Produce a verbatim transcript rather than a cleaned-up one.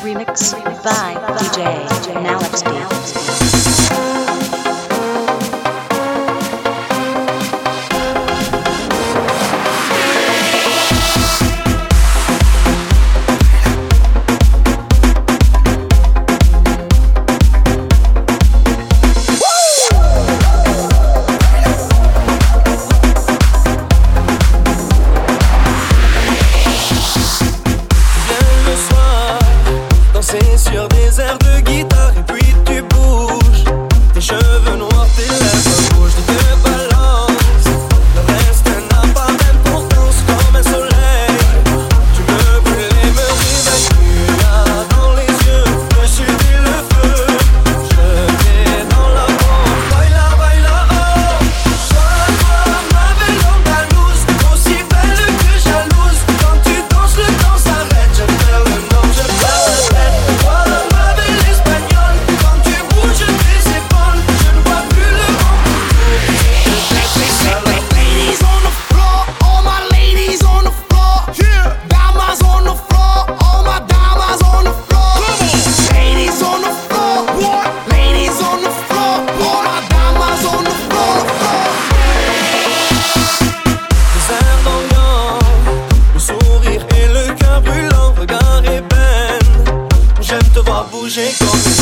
Remix by D J Malexby. Sur des airs de guitare et puis tu bouges. Tes cheveux noirs, tes lèvres rouges, tu te balances. Le reste n'a pas d'importance comme un soleil. Tu me brûles et me réveilles. Tu as dans les yeux le sud et le feu. Je vais dans la porte, baila, baila, oh. Toi, toi, ma belle andalouse, aussi belle que jalouse. Quand tu danses, le temps s'arrête. Je perds le nord, je perds la tête. Voilà ma belle espagnole, quand tu bouges tes épaules, je ne vois plus le vent. Ladies on the floor, all my ladies on the floor. Yeah. Damas on the floor, all my damas on the floor. Ladies on the floor, what? Ladies on the floor, all my damas on the floor. Les airs d'ambiance, le sourire et le cœur brûlant, regard ébène. J'aime te voir bouger comme une